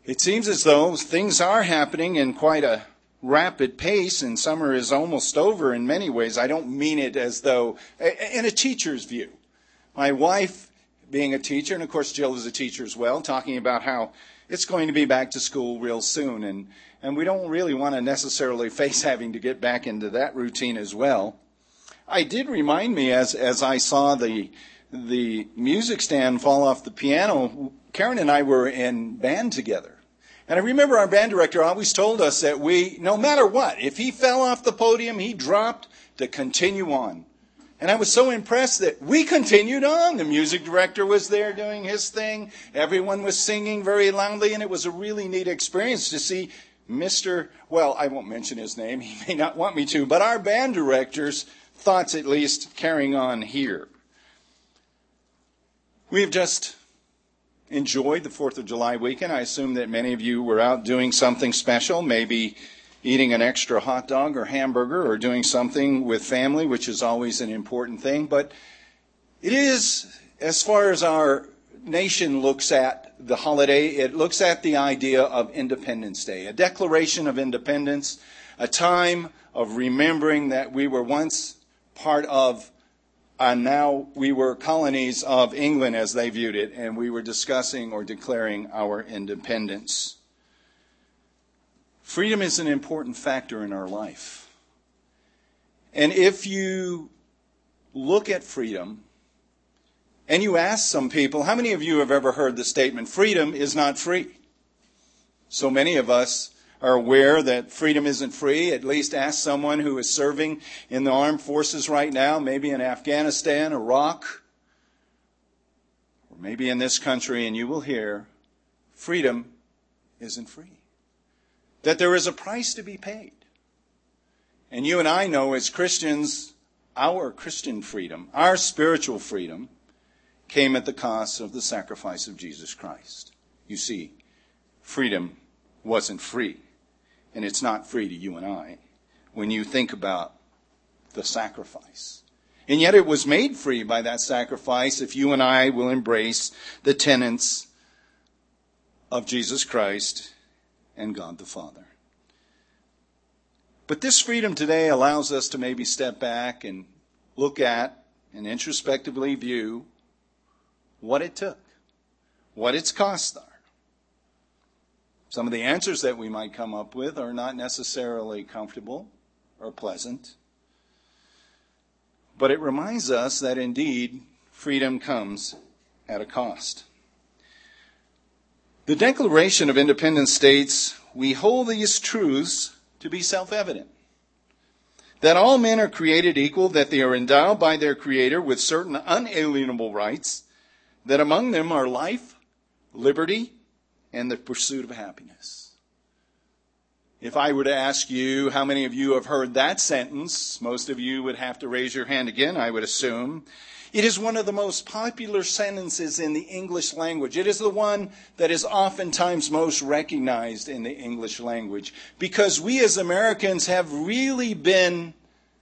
It seems as though things are happening in quite a rapid pace, and summer is almost over in many ways. I don't mean it as though, in a teacher's view. My wife, being a teacher, and of course Jill is a teacher as well, talking about how it's going to be back to school real soon, and we don't really want to necessarily face having to get back into that routine as well. I did remind me as I saw the music stand fall off the piano, Karen and I were in band together. And I remember our band director always told us that no matter what, if he fell off the podium, he dropped to continue on. And I was so impressed that we continued on. The music director was there doing his thing. Everyone was singing very loudly, and it was a really neat experience to see I won't mention his name. He may not want me to, but our band director's thoughts at least carrying on here. We've just enjoyed the 4th of July weekend. I assume that many of you were out doing something special, maybe eating an extra hot dog or hamburger or doing something with family, which is always an important thing. But it is, as far as our nation looks at the holiday, it looks at the idea of Independence Day, a declaration of independence, a time of remembering that we were once part of, and now we were colonies of England as they viewed it, and we were discussing or declaring our independence. Freedom is an important factor in our life. And if you look at freedom, and you ask some people, how many of you have ever heard the statement, freedom is not free? So many of us are aware that freedom isn't free. At least ask someone who is serving in the armed forces right now, maybe in Afghanistan, Iraq, or maybe in this country, and you will hear, freedom isn't free. That there is a price to be paid. And you and I know as Christians, our Christian freedom, our spiritual freedom, came at the cost of the sacrifice of Jesus Christ. You see, freedom wasn't free. And it's not free to you and I when you think about the sacrifice. And yet it was made free by that sacrifice if you and I will embrace the tenets of Jesus Christ and God the Father. But this freedom today allows us to maybe step back and look at and introspectively view what it took, what its costs are. Some of the answers that we might come up with are not necessarily comfortable or pleasant. But it reminds us that indeed freedom comes at a cost. The Declaration of Independence states, we hold these truths to be self-evident. That all men are created equal, that they are endowed by their Creator with certain unalienable rights, that among them are life, liberty, and the pursuit of happiness. If I were to ask you how many of you have heard that sentence, most of you would have to raise your hand again, I would assume. It is one of the most popular sentences in the English language. It is the one that is oftentimes most recognized in the English language because we as Americans have really been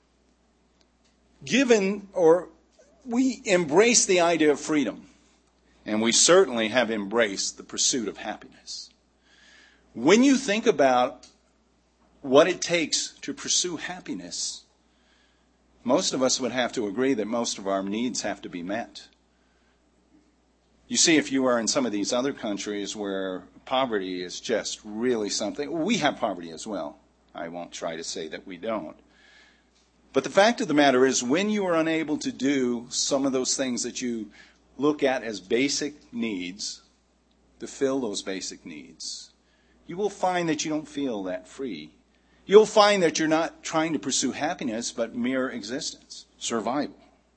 given, or we embrace the idea of freedom. And we certainly have embraced the pursuit of happiness. When you think about what it takes to pursue happiness, most of us would have to agree that most of our needs have to be met. You see, if you are in some of these other countries where poverty is just really something, we have poverty as well. I won't try to say that we don't. But the fact of the matter is, when you are unable to do some of those things that you look at as basic needs, to fill those basic needs, you will find that you don't feel that free. You'll find that you're not trying to pursue happiness, but mere existence, survival.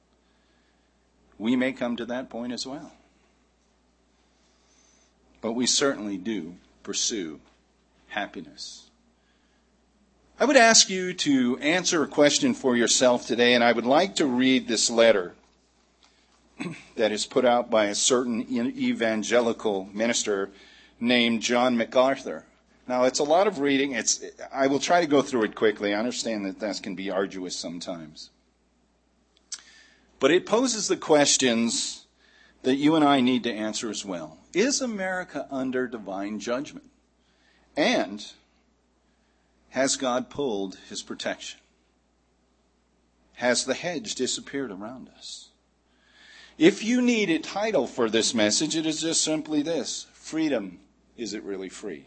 We may come to that point as well. But we certainly do pursue happiness. I would ask you to answer a question for yourself today, and I would like to read this letter that is put out by a certain evangelical minister named John MacArthur. Now, it's a lot of reading. I will try to go through it quickly. I understand that can be arduous sometimes. But it poses the questions that you and I need to answer as well. Is America under divine judgment? And has God pulled his protection? Has the hedge disappeared around us? If you need a title for this message, it is just simply this: freedom, is it really free?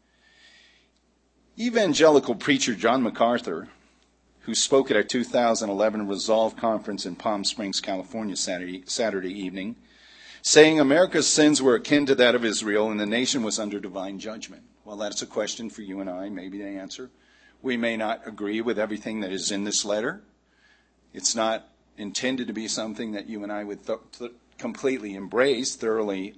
Evangelical preacher John MacArthur, who spoke at our 2011 Resolve Conference in Palm Springs, California, Saturday evening, saying America's sins were akin to that of Israel and the nation was under divine judgment. Well, that's a question for you and I, maybe to answer. We may not agree with everything that is in this letter. It's not intended to be something that you and I would completely embrace, thoroughly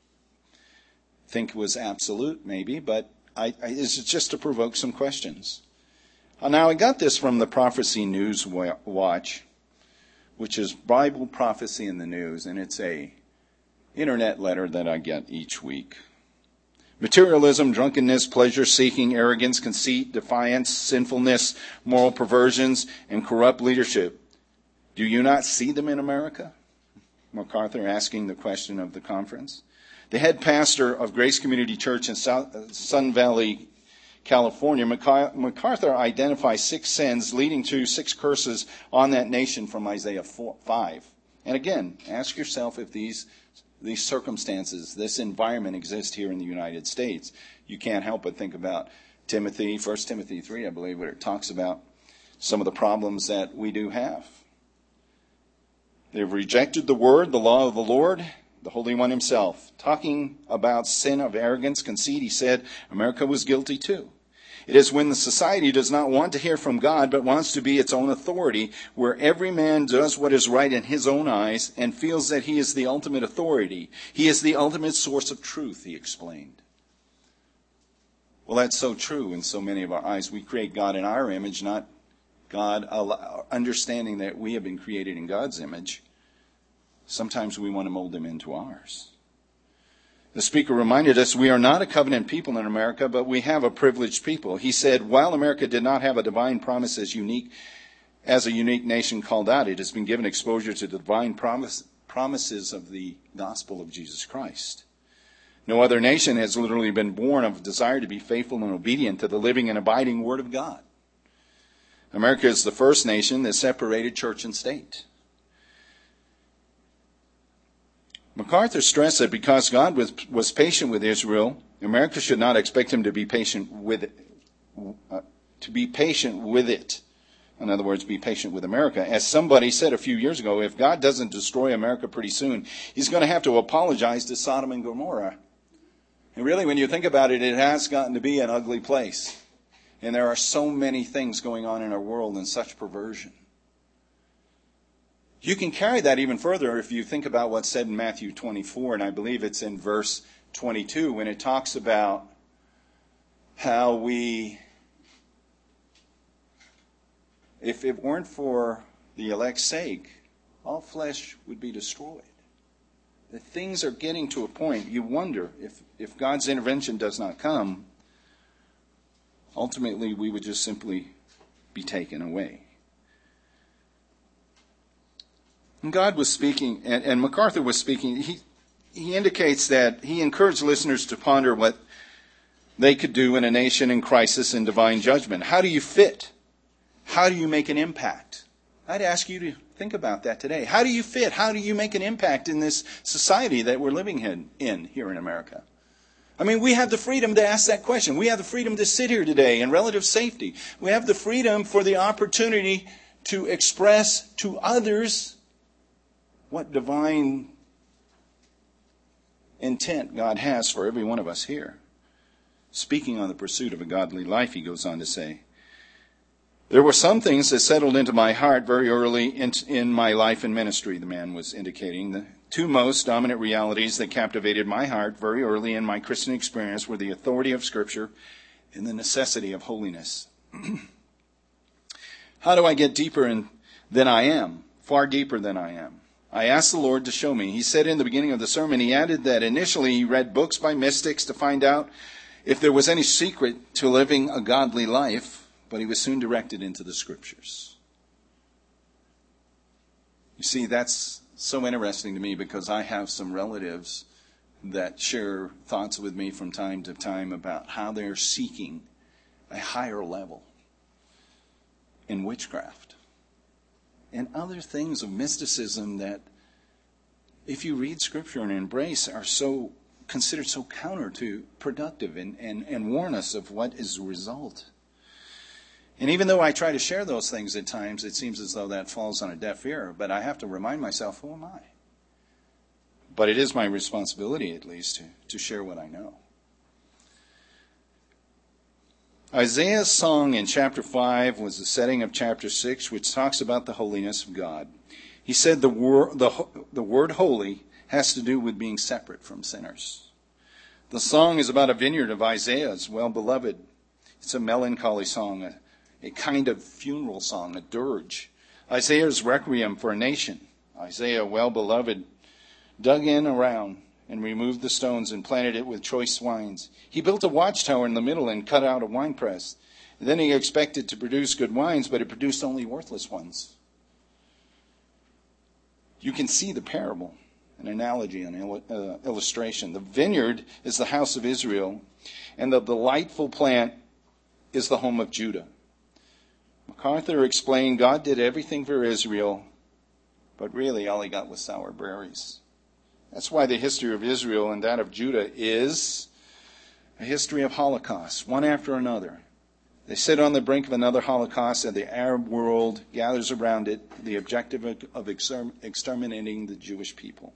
think was absolute, maybe, but it's just to provoke some questions. Now, I got this from the Prophecy News Watch, which is Bible Prophecy in the News, and it's a internet letter that I get each week. Materialism, drunkenness, pleasure-seeking, arrogance, conceit, defiance, sinfulness, moral perversions, and corrupt leadership. Do you not see them in America? MacArthur asking the question of the conference. The head pastor of Grace Community Church in Sun Valley, California, MacArthur identifies 6 sins leading to 6 curses on that nation from Isaiah 5. And again, ask yourself if these circumstances, this environment exists here in the United States. You can't help but think about 1 Timothy 3, I believe, where it talks about some of the problems that we do have. They've rejected the word, the law of the Lord, the Holy One himself. Talking about sin of arrogance, conceit, he said America was guilty too. It is when the society does not want to hear from God, but wants to be its own authority, where every man does what is right in his own eyes and feels that he is the ultimate authority. He is the ultimate source of truth, he explained. Well, that's so true in so many of our eyes. We create God in our image, not God, understanding that we have been created in God's image. Sometimes we want to mold him into ours. The speaker reminded us we are not a covenant people in America, but we have a privileged people. He said, while America did not have a divine promise as a unique nation called out, it has been given exposure to the divine promises of the gospel of Jesus Christ. No other nation has literally been born of a desire to be faithful and obedient to the living and abiding word of God. America is the first nation that separated church and state. MacArthur stressed that because God was patient with Israel, America should not expect him to be patient with it. In other words, be patient with America. As somebody said a few years ago, if God doesn't destroy America pretty soon, he's going to have to apologize to Sodom and Gomorrah. And really, when you think about it, it has gotten to be an ugly place. And there are so many things going on in our world and such perversion. You can carry that even further if you think about what's said in Matthew 24, and I believe it's in verse 22, when it talks about how if it weren't for the elect's sake, all flesh would be destroyed. The things are getting to a point, you wonder, if God's intervention does not come, ultimately we would just simply be taken away. And God was speaking, and MacArthur was speaking. He indicates that he encouraged listeners to ponder what they could do in a nation in crisis and divine judgment. How do you fit? How do you make an impact? I'd ask you to think about that today. How do you fit? How do you make an impact in this society that we're living in here in America? I mean, we have the freedom to ask that question. We have the freedom to sit here today in relative safety. We have the freedom for the opportunity to express to others what divine intent God has for every one of us here. Speaking on the pursuit of a godly life, he goes on to say, there were some things that settled into my heart very early in my life and ministry, the man was indicating. The two most dominant realities that captivated my heart very early in my Christian experience were the authority of Scripture and the necessity of holiness. How do I get deeper than I am? Far deeper than I am. I asked the Lord to show me. He said in the beginning of the sermon, he added that initially he read books by mystics to find out if there was any secret to living a godly life, but he was soon directed into the Scriptures. You see, that's so interesting to me because I have some relatives that share thoughts with me from time to time about how they're seeking a higher level in witchcraft and other things of mysticism that, if you read Scripture and embrace, are so considered so counter to productive and warn us of what is the result. And even though I try to share those things at times, it seems as though that falls on a deaf ear. But I have to remind myself, who am I? But it is my responsibility, at least, to share what I know. Isaiah's song in chapter 5 was the setting of chapter 6, which talks about the holiness of God. He said the word holy has to do with being separate from sinners. The song is about a vineyard of Isaiah's well-beloved. It's a melancholy song, a kind of funeral song, a dirge. Isaiah's requiem for a nation. Isaiah, well-beloved, dug in around and removed the stones and planted it with choice wines. He built a watchtower in the middle and cut out a winepress. And then he expected to produce good wines, but it produced only worthless ones. You can see the parable, an analogy, an illustration. The vineyard is the house of Israel, and the delightful plant is the home of Judah. MacArthur explained God did everything for Israel, but really all he got was sour berries. That's why the history of Israel and that of Judah is a history of holocausts, one after another. They sit on the brink of another Holocaust, and the Arab world gathers around it, the objective of exterminating the Jewish people.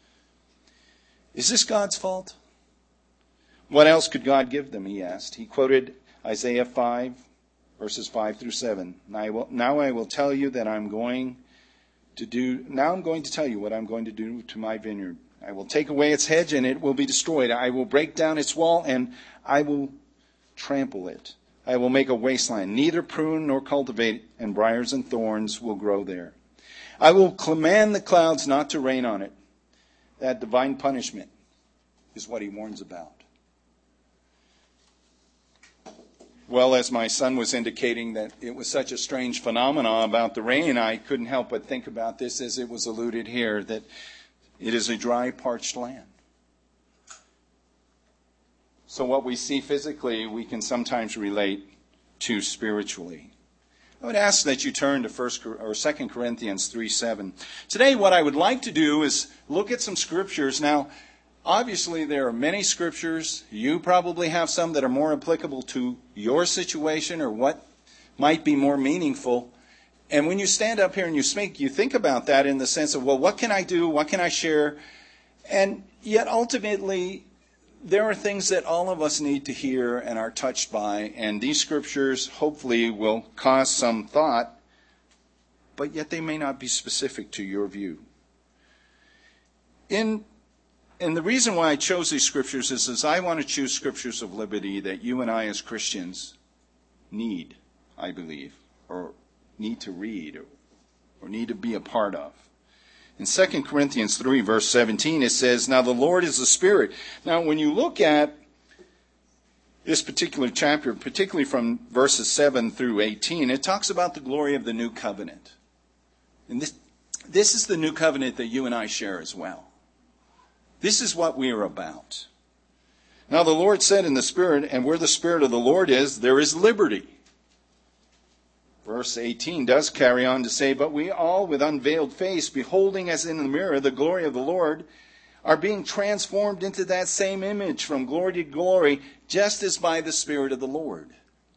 Is this God's fault? What else could God give them, he asked. He quoted Isaiah 5, verses 5 through 7. Now I will tell you that I'm going to tell you what I'm going to do to my vineyard. I will take away its hedge, and it will be destroyed. I will break down its wall, and I will trample it. I will make a wasteland, neither prune nor cultivate, and briars and thorns will grow there. I will command the clouds not to rain on it. That divine punishment is what he warns about. Well, as my son was indicating that it was such a strange phenomenon about the rain, I couldn't help but think about this as it was alluded here, that it is a dry, parched land. So what we see physically, we can sometimes relate to spiritually. I would ask that you turn to 2 Corinthians 3:7. Today, what I would like to do is look at some scriptures. Now, obviously, there are many scriptures. You probably have some that are more applicable to your situation or what might be more meaningful. And when you stand up here and you speak, you think about that in the sense of, well, what can I do? What can I share? And yet, ultimately, there are things that all of us need to hear and are touched by. And these scriptures, hopefully, will cause some thought, but yet they may not be specific to your view. And the reason why I chose these scriptures is I want to choose scriptures of liberty that you and I as Christians need, I believe, or need to read or need to be a part of. In 2 Corinthians 3, verse 17, it says, "Now the Lord is the Spirit." Now, when you look at this particular chapter, particularly from verses 7 through 18, it talks about the glory of the new covenant. And this is the new covenant that you and I share as well. This is what we are about. Now the Lord said in the Spirit, and where the Spirit of the Lord is, there is liberty. Verse 18 does carry on to say, "But we all with unveiled face, beholding as in a mirror the glory of the Lord, are being transformed into that same image from glory to glory, just as by the Spirit of the Lord."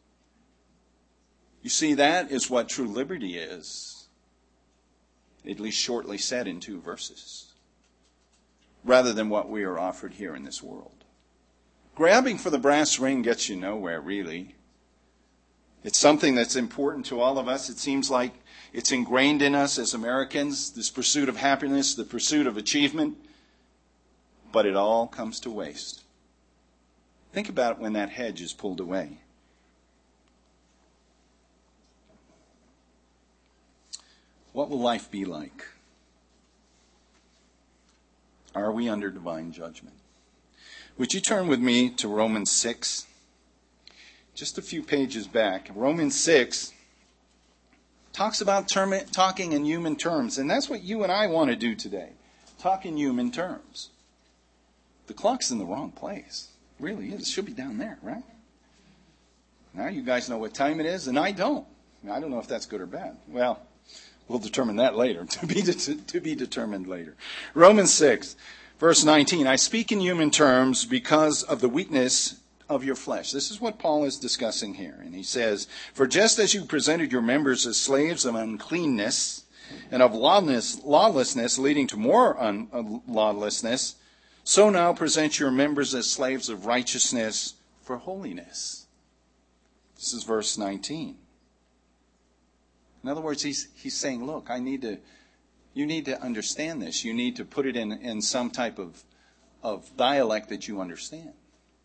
You see, that is what true liberty is, at least shortly said in 2 verses, rather than what we are offered here in this world. Grabbing for the brass ring gets you nowhere, really. It's something that's important to all of us. It seems like it's ingrained in us as Americans, this pursuit of happiness, the pursuit of achievement, but it all comes to waste. Think about it when that hedge is pulled away. What will life be like? Are we under divine judgment? Would you turn with me to Romans 6? Just a few pages back. Romans 6 talks about talking in human terms. And that's what you and I want to do today. Talk in human terms. The clock's in the wrong place. It really is. It should be down there, right? Now you guys know what time it is, and I don't. I don't know if that's good or bad. Well, we'll determine that later, to be determined later. Romans 6, verse 19, I speak in human terms because of the weakness of your flesh. This is what Paul is discussing here. And he says, for just as you presented your members as slaves of uncleanness and of lawlessness leading to more lawlessness, so now present your members as slaves of righteousness for holiness. This is verse 19. In other words, he's saying, look, you need to understand this. You need to put it in some type of dialect that you understand.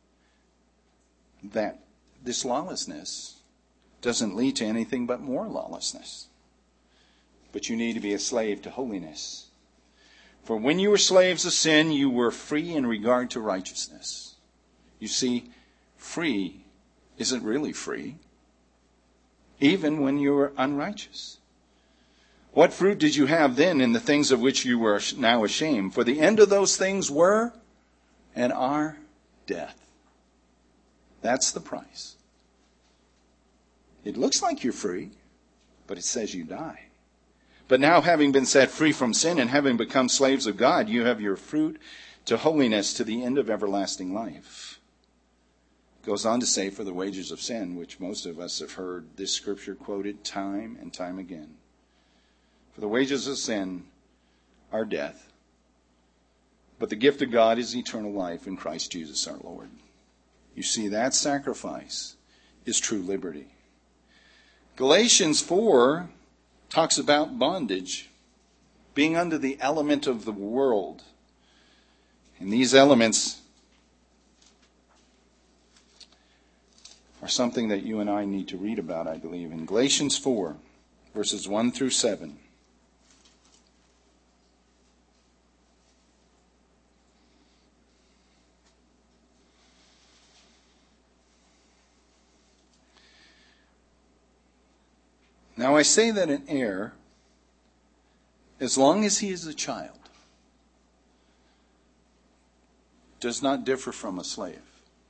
That this lawlessness doesn't lead to anything but more lawlessness. But you need to be a slave to holiness. For when you were slaves of sin, you were free in regard to righteousness. You see, free isn't really free, even when you were unrighteous. What fruit did you have then in the things of which you were now ashamed? For the end of those things were and are death. That's the price. It looks like you're free, but it says you die. But now, having been set free from sin and having become slaves of God, you have your fruit to holiness to the end of everlasting life. It goes on to say, for the wages of sin, which most of us have heard this scripture quoted time and time again. For the wages of sin are death, but the gift of God is eternal life in Christ Jesus our Lord. You see, that sacrifice is true liberty. Galatians 4 talks about bondage, being under the element of the world. And these elements are something that you and I need to read about, I believe, in Galatians 4, verses 1 through 7. Now I say that an heir, as long as he is a child, does not differ from a slave.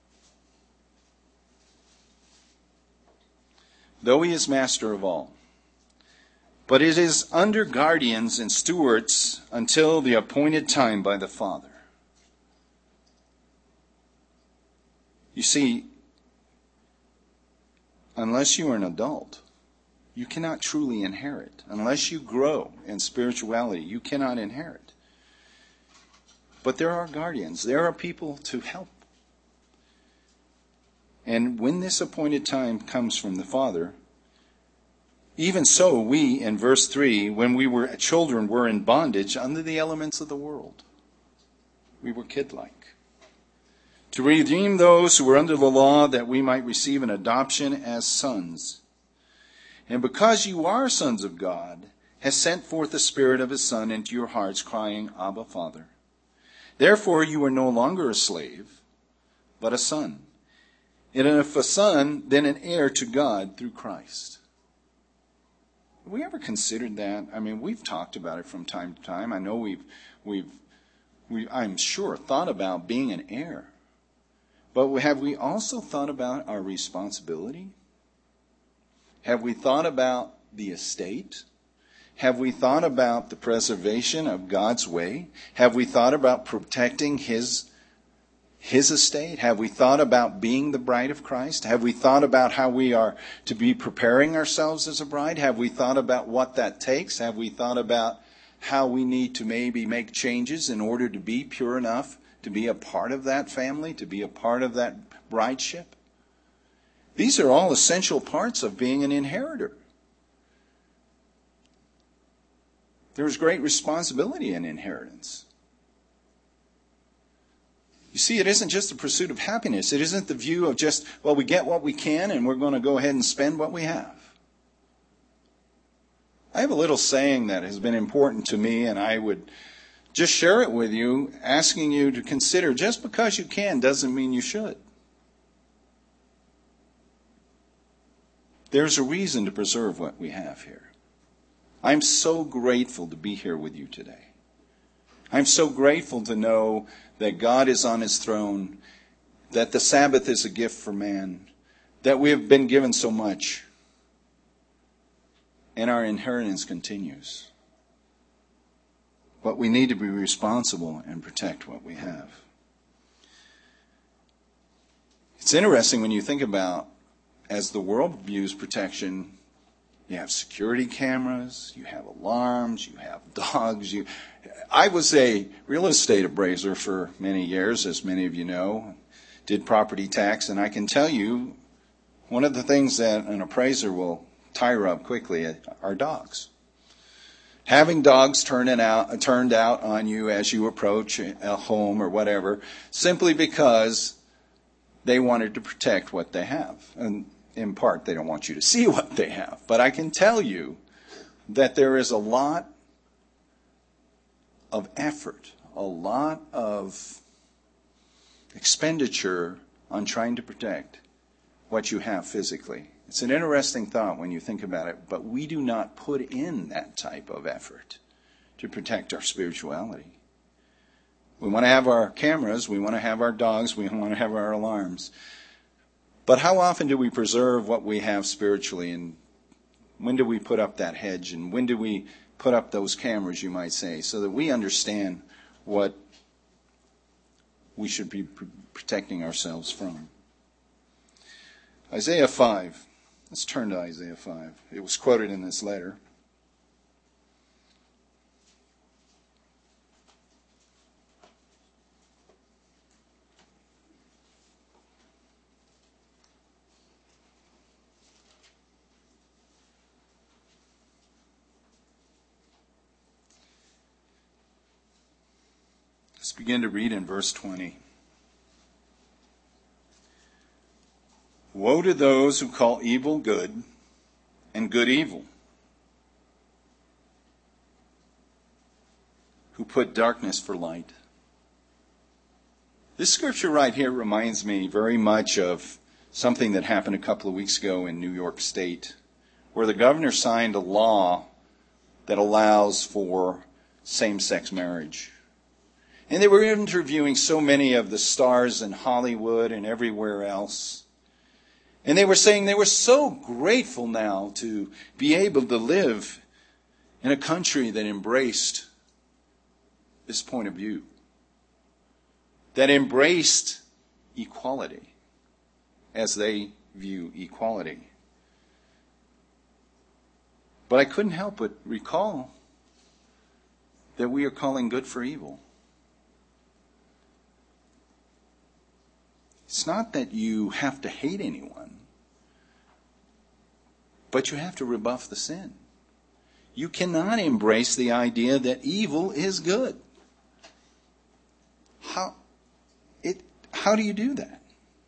Though he is master of all. But it is under guardians and stewards until the appointed time by the Father. You see, unless you are an adult, you cannot truly inherit. Unless you grow in spirituality, you cannot inherit. But there are guardians. There are people to help. And when this appointed time comes from the Father, even so we, in verse 3, when we were children, were in bondage under the elements of the world. We were kid-like. To redeem those who were under the law, that we might receive an adoption as sons. And because you are sons of God, has sent forth the Spirit of His Son into your hearts, crying, Abba, Father. Therefore you are no longer a slave, but a son. And if a son, then an heir to God through Christ. Have we ever considered that? I mean, we've talked about it from time to time. I know we've I'm sure, thought about being an heir. But have we also thought about our responsibility? Have we thought about the estate? Have we thought about the preservation of God's way? Have we thought about protecting His estate? Have we thought about being the bride of Christ? Have we thought about how we are to be preparing ourselves as a bride? Have we thought about what that takes? Have we thought about how we need to maybe make changes in order to be pure enough to be a part of that family, to be a part of that brideship? These are all essential parts of being an inheritor. There's great responsibility in inheritance. You see, it isn't just the pursuit of happiness. It isn't the view of just, well, we get what we can and we're going to go ahead and spend what we have. I have a little saying that has been important to me, and I would just share it with you, asking you to consider, just because you can doesn't mean you should. There's a reason to preserve what we have here. I'm so grateful to be here with you today. I'm so grateful to know that God is on his throne, that the Sabbath is a gift for man, that we have been given so much, and our inheritance continues. But we need to be responsible and protect what we have. It's interesting when you think about, as the world views protection, you have security cameras, you have alarms, you have dogs. I was a real estate appraiser for many years, as many of you know, did property tax, and I can tell you one of the things that an appraiser will tire up quickly are dogs. Having dogs turned out on you as you approach a home or whatever, simply because they wanted to protect what they have. And in part, they don't want you to see what they have. But I can tell you that there is a lot of effort, a lot of expenditure on trying to protect what you have physically. It's an interesting thought when you think about it, but we do not put in that type of effort to protect our spirituality. We want to have our cameras, we want to have our dogs, we want to have our alarms. But how often do we preserve what we have spiritually, and when do we put up that hedge, and when do we put up those cameras, you might say, so that we understand what we should be protecting ourselves from? Isaiah 5. Let's turn to Isaiah 5. It was quoted in this letter. Let's begin to read in verse 20. Woe to those who call evil good and good evil, who put darkness for light. This scripture right here reminds me very much of something that happened a couple of weeks ago in New York State, where the governor signed a law that allows for same-sex marriage. And they were interviewing so many of the stars in Hollywood and everywhere else. And they were saying they were so grateful now to be able to live in a country that embraced this point of view, that embraced equality as they view equality. But I couldn't help but recall that we are calling good for evil. It's not that you have to hate anyone, but you have to rebuff the sin. You cannot embrace the idea that evil is good. How do you do that?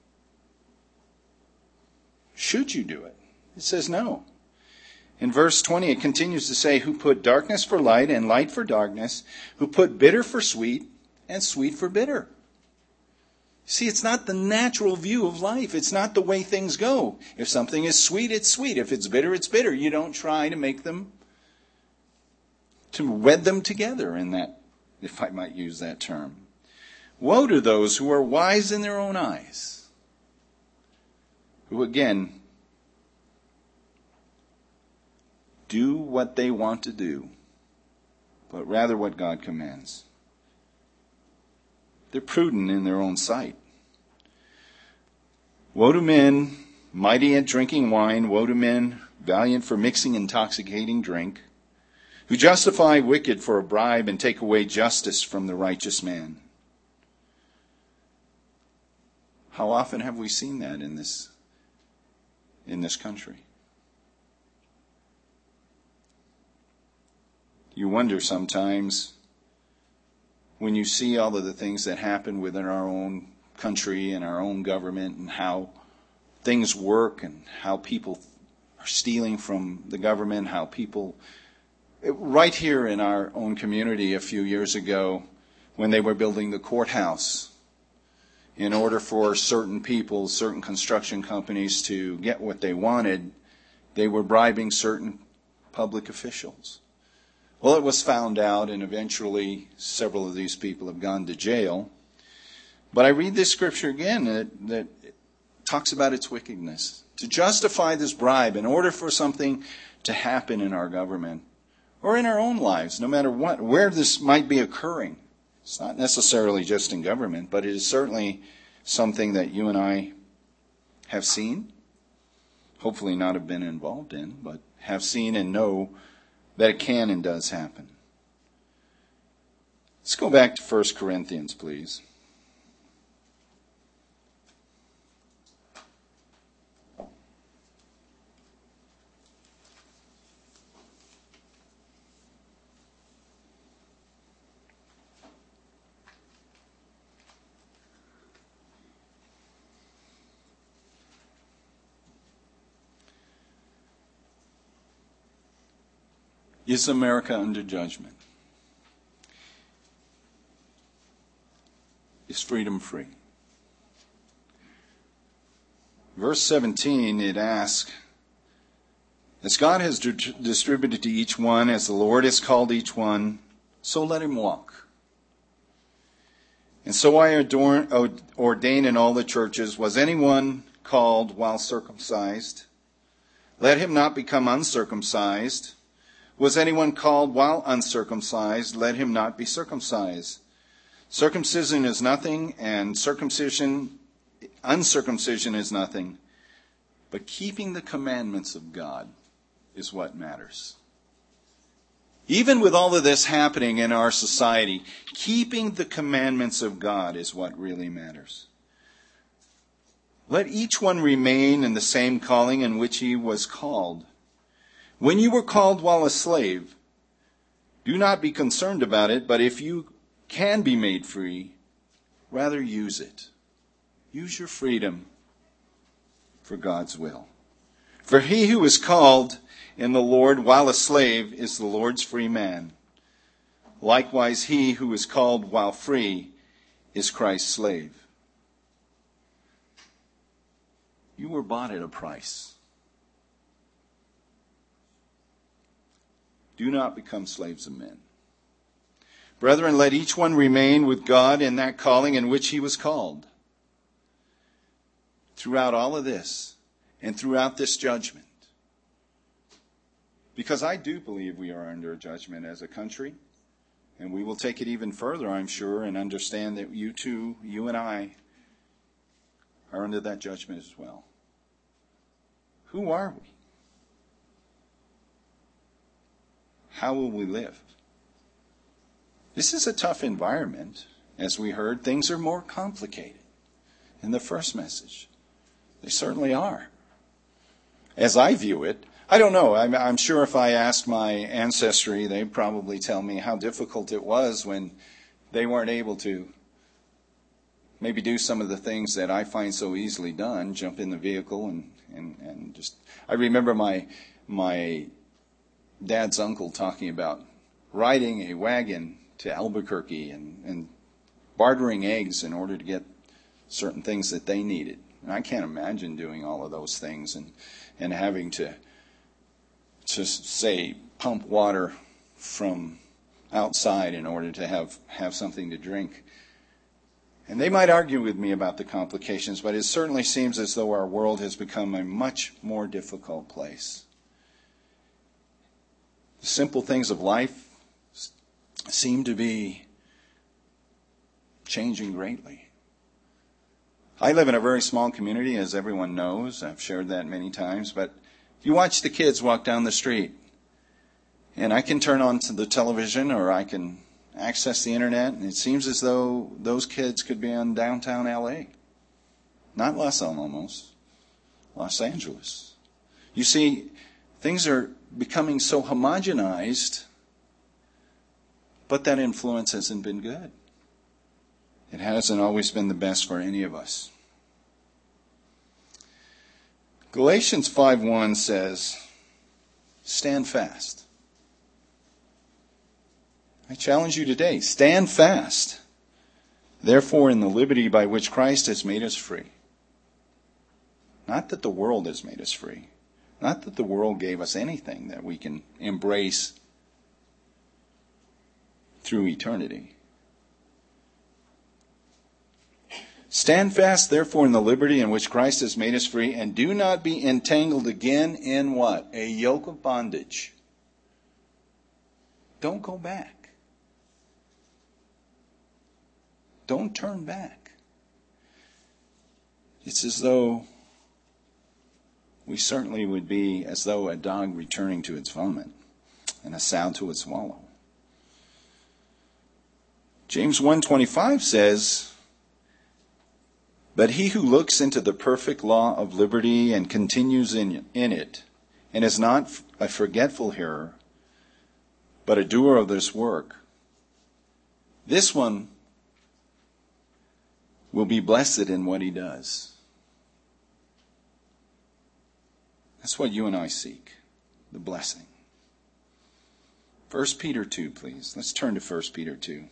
Should you do it? It says no. In verse 20, it continues to say, who put darkness for light and light for darkness, who put bitter for sweet and sweet for bitter. See, it's not the natural view of life. It's not the way things go. If something is sweet, it's sweet. If it's bitter, it's bitter. You don't try to make them, to wed them together in that, if I might use that term. Woe to those who are wise in their own eyes, who again do what they want to do, but rather what God commands. They're prudent in their own sight. Woe to men mighty at drinking wine, woe to men valiant for mixing intoxicating drink, who justify wicked for a bribe and take away justice from the righteous man. How often have we seen that in this country? You wonder sometimes, when you see all of the things that happen within our own country and our own government and how things work and how people are stealing from the government, how people... Right here in our own community a few years ago, when they were building the courthouse, in order for certain people, certain construction companies to get what they wanted, they were bribing certain public officials. Well, it was found out, and eventually several of these people have gone to jail. But I read this scripture again that talks about its wickedness. To justify this bribe in order for something to happen in our government or in our own lives, no matter where this might be occurring. It's not necessarily just in government, but it is certainly something that you and I have seen, hopefully not have been involved in, but have seen and know that it can and does happen. Let's go back to 1 Corinthians, please. Is America under judgment? Is freedom free? Verse 17, it asks, as God has distributed to each one, as the Lord has called each one, so let him walk. And so I ordain in all the churches, was anyone called while circumcised? Let him not become uncircumcised. Was anyone called while uncircumcised? Let him not be circumcised. Circumcision is nothing, and uncircumcision is nothing. But keeping the commandments of God is what matters. Even with all of this happening in our society, keeping the commandments of God is what really matters. Let each one remain in the same calling in which he was called. When you were called while a slave, do not be concerned about it, but if you can be made free, rather use it. Use your freedom for God's will. For he who is called in the Lord while a slave is the Lord's free man. Likewise, he who is called while free is Christ's slave. You were bought at a price. Do not become slaves of men. Brethren, let each one remain with God in that calling in which he was called. Throughout all of this, and throughout this judgment. Because I do believe we are under a judgment as a country, and we will take it even further, I'm sure, and understand that you too, you and I, are under that judgment as well. Who are we? How will we live? This is a tough environment. As we heard, things are more complicated in the first message. They certainly are. As I view it, I don't know. I'm sure if I asked my ancestry, they'd probably tell me how difficult it was when they weren't able to maybe do some of the things that I find so easily done, jump in the vehicle and just... I remember my dad's uncle talking about riding a wagon to Albuquerque and bartering eggs in order to get certain things that they needed. And I can't imagine doing all of those things and having to say, pump water from outside in order to have something to drink. And they might argue with me about the complications, but it certainly seems as though our world has become a much more difficult place. The simple things of life seem to be changing greatly. I live in a very small community, as everyone knows. I've shared that many times. But you watch the kids walk down the street, and I can turn on to the television or I can access the internet, and it seems as though those kids could be in downtown L.A. Not Los Alamos, Los Angeles. You see, things are becoming so homogenized, but that influence hasn't been good. It hasn't always been the best for any of us. Galatians 5:1 says, stand fast. I challenge you today, stand fast. Therefore, in the liberty by which Christ has made us free. Not that the world has made us free. Not that the world gave us anything that we can embrace through eternity. Stand fast, therefore, in the liberty in which Christ has made us free, and do not be entangled again in what? A yoke of bondage. Don't go back. Don't turn back. It's as though we certainly would be as though a dog returning to its vomit and a sow to its wallow. James 1:25 says, "But he who looks into the perfect law of liberty and continues in it, and is not a forgetful hearer, but a doer of this work, this one will be blessed in what he does." That's what you and I seek, the blessing. 1 Peter 2, please. Let's turn to 1 Peter 2.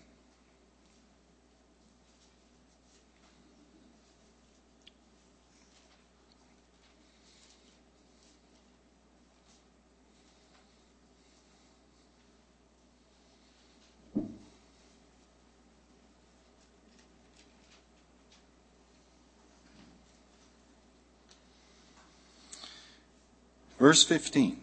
Verse 15.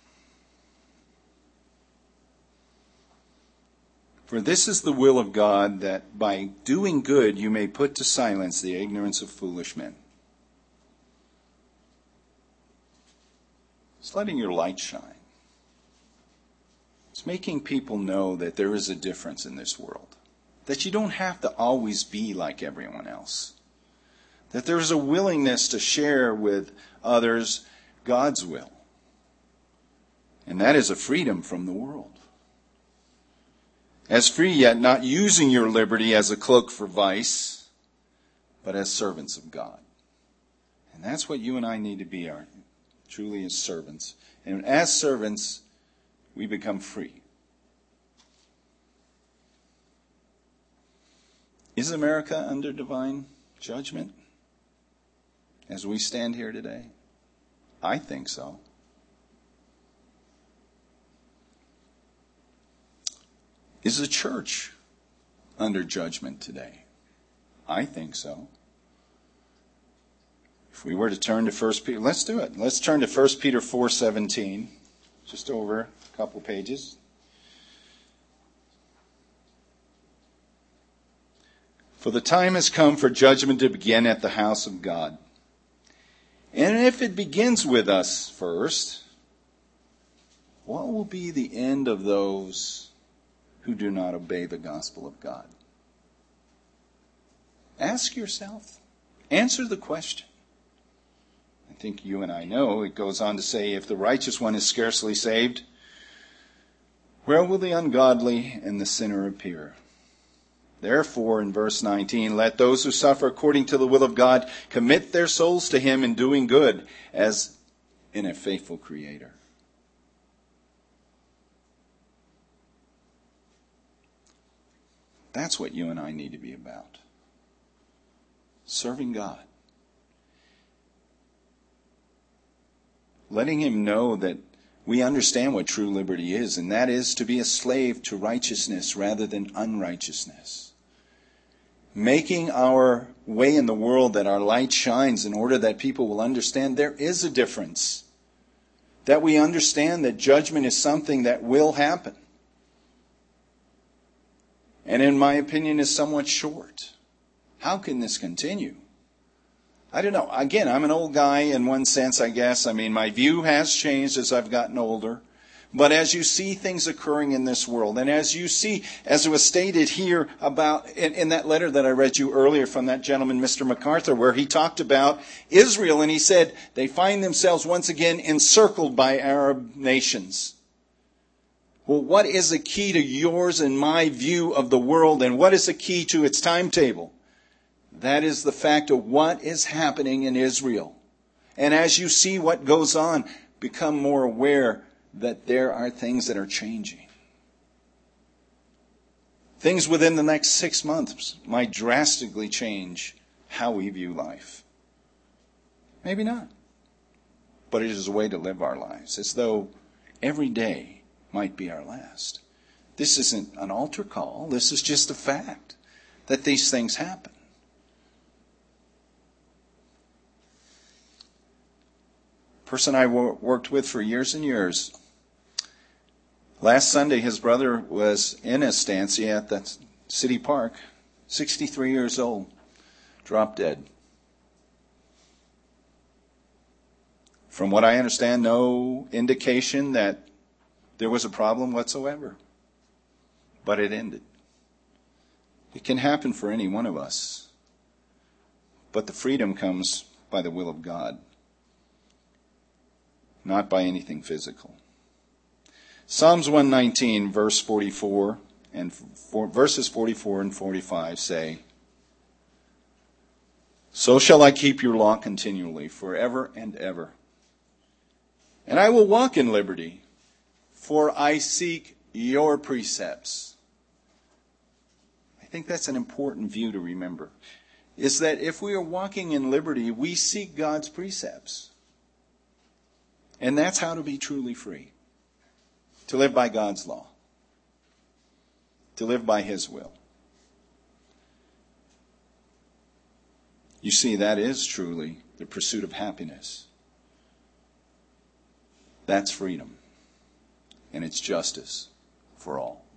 "For this is the will of God, that by doing good you may put to silence the ignorance of foolish men." It's letting your light shine. It's making people know that there is a difference in this world. That you don't have to always be like everyone else. That there is a willingness to share with others God's will. And that is a freedom from the world. As free, yet not using your liberty as a cloak for vice, but as servants of God. And that's what you and I need to be, truly as servants. And as servants, we become free. Is America under divine judgment as we stand here today? I think so. Is the church under judgment today? I think so. If we were to turn to 1 Peter, let's do it. Let's turn to 1 Peter 4:17, just over a couple pages. "For the time has come for judgment to begin at the house of God. And if it begins with us first, what will be the end of those who do not obey the gospel of God?" Ask yourself. Answer the question. I think you and I know. It goes on to say, "If the righteous one is scarcely saved, where will the ungodly and the sinner appear? Therefore," in verse 19, "let those who suffer according to the will of God commit their souls to him in doing good, as in a faithful Creator." That's what you and I need to be about. Serving God. Letting him know that we understand what true liberty is, and that is to be a slave to righteousness rather than unrighteousness. Making our way in the world that our light shines in order that people will understand there is a difference. That we understand that judgment is something that will happen. And in my opinion is somewhat short. How can this continue? I don't know. Again, I'm an old guy in one sense, I guess. I mean, my view has changed as I've gotten older. But as you see things occurring in this world, and as you see, as it was stated here about, in that letter that I read you earlier from that gentleman, Mr. MacArthur, where he talked about Israel, and he said they find themselves once again encircled by Arab nations. Well, what is the key to yours and my view of the world, and what is the key to its timetable? That is the fact of what is happening in Israel. And as you see what goes on, become more aware that there are things that are changing. Things within the next 6 months might drastically change how we view life. Maybe not. But it is a way to live our lives, as though every day might be our last. This isn't an altar call. This is just a fact that these things happen. Person I worked with for years and years. Last Sunday, his brother was in Estancia at the city park, 63 years old, dropped dead. From what I understand, no indication that there was a problem whatsoever. But it ended. It can happen for any one of us. But the freedom comes by the will of God, not by anything physical. Psalms 119, verse 44, and verses 44 and 45 say, "So shall I keep your law continually, forever and ever. And I will walk in liberty, for I seek your precepts." I think that's an important view to remember, is that if we are walking in liberty, we seek God's precepts. And that's how to be truly free. To live by God's law. To live by His will. You see, that is truly the pursuit of happiness. That's freedom. And it's justice for all.